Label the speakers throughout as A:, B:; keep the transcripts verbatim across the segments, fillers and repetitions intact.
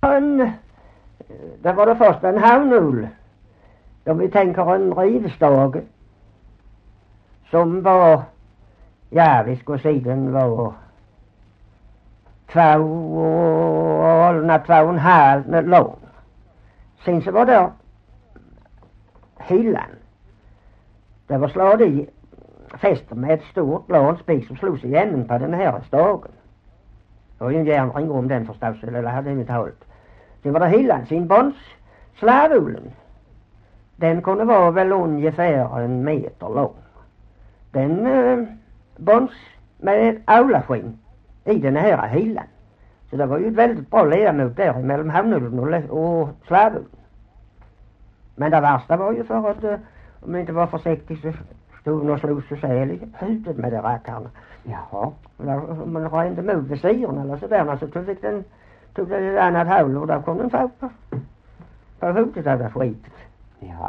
A: en, det var det första en havnull. Om vi tänker en rivstag som var, ja vi ska säga den var två och, nej, två och en halv lång. Sen så var det hyllan. Det var slått i fäster med ett stort lånspik som slogs i änden på den här stagen. Det var ju en järnring om den förstås, eller det hade inte hållit. Sen var det hyllan, sin bons slavullen. Den kunde vara väl ungefär en meter lång. Den eh, bons med aulaskinn i den här hyllan. Så det var ju ett väldigt bra ledamot där mellan havnullen och, och slavullen. Men det värsta var ju för att eh, om det inte var försiktigt så stod och slog sig säl i huvudet med de rackarna.
B: Jaha.
A: Om man rände mot vid sidorna eller sådär så tog den tog det ett annat håll och där kom den få på, på huvudet av det skitet.
B: Ja.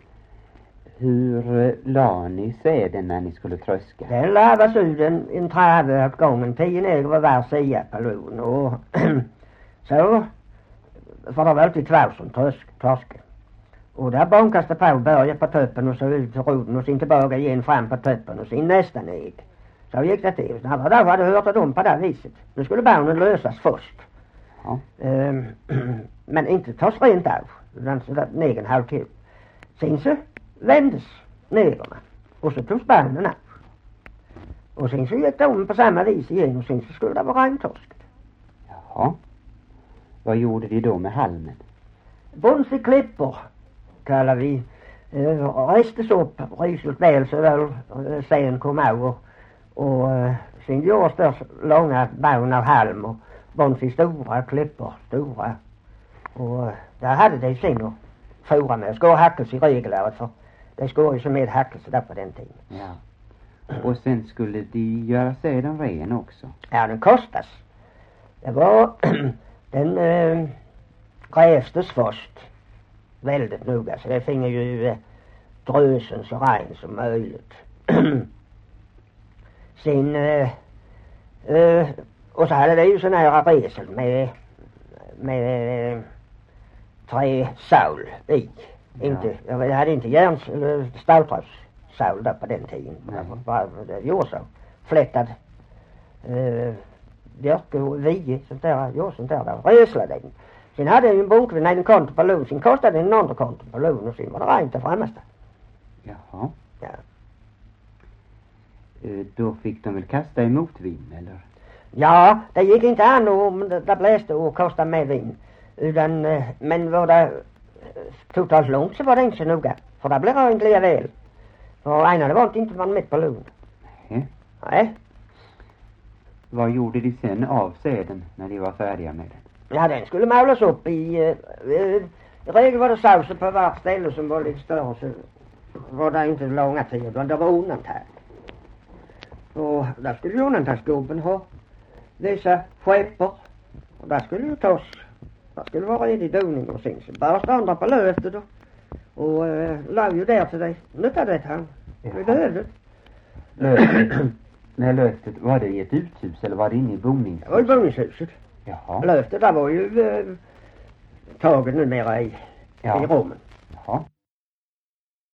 B: Hur la ni säden när ni skulle tröska?
A: Den lavas ut en, en träve åt gången. Tio ner var var sida på lån och så för det var alltid två som trösk, tröska. Och där bankas det på, börja på toppen och så ut till roden och sen tillbaka igen fram på toppen och sen nästa ned. Så gick det till. När jag hade hört dem på det viset. Nu skulle barnen lösas först.
B: Ja.
A: Um, men inte tas rent av. Utan så där negen halv till. Sen så vändes negerna. Och så togs barnen av. Och sen så gick de på samma vis igen och sen så skulle det vara rentorskat.
B: Jaha. Vad gjorde de då med halmen?
A: Bonsig klippor kallar vi. Uh, restes upp rysligt väl så väl uh, sen kom över. Och uh, sen gjordes det långa barn av halm och bonsig stora klippor, stora. Och uh, där hade de sen att fora med. Skår hackels i regel för det skår ju som med hackelse där på den tiden.
B: Ja. Och sen skulle de göra säden ren också.
A: Ja, den kostas. Det var den uh, grävstes först väldigt noga så det finge ju uh, drösen så ren som möjligt. Sen uh, uh, och så hade det ju sån här resel med med uh, tre saul i. Ja. Inte, jag hade inte järns eller ståltrådssaul där på den tiden. Det gjorde så. Flättad uh, björk och vie sånt där, gjorde sånt där där. Reslade den. Sen hade jag ju en bunk vid en konto på lån. Sen kostade den en andra konto på lån och sen var det rent det främsta.
B: Jaha.
A: Ja.
B: Uh, då fick de väl kasta emot vin, eller?
A: Ja, det gick inte an och det bläste och kostade med vin. Utan, uh, men var det uh, totalt långt så var det inte så noga. För det blev röntliga väl. För ena det var inte man mitt på lån.
B: Nej.
A: Nej.
B: Vad gjorde de sen av säden när de var färdiga med den?
A: Ja, den skulle målas upp i... Uh, uh, I regel var det sauser på var ställe som var lite större så var det inte långa tider. Men det var undantag. Och där skulle ju undantagsgubben ha vissa skepper. Och där skulle ju tas. Där skulle vara redig doning och sen så bara stå på löftet då. Och uh, la ju där till dig. Nyttade det han. Vi behövde.
B: Löftet? Nej, löftet. Var det i ett uthus eller var det inne i boningshuset?
A: Det var i boningshuset.
B: Jaha.
A: Löftet där var ju uh, taget numera i, ja. i rummen.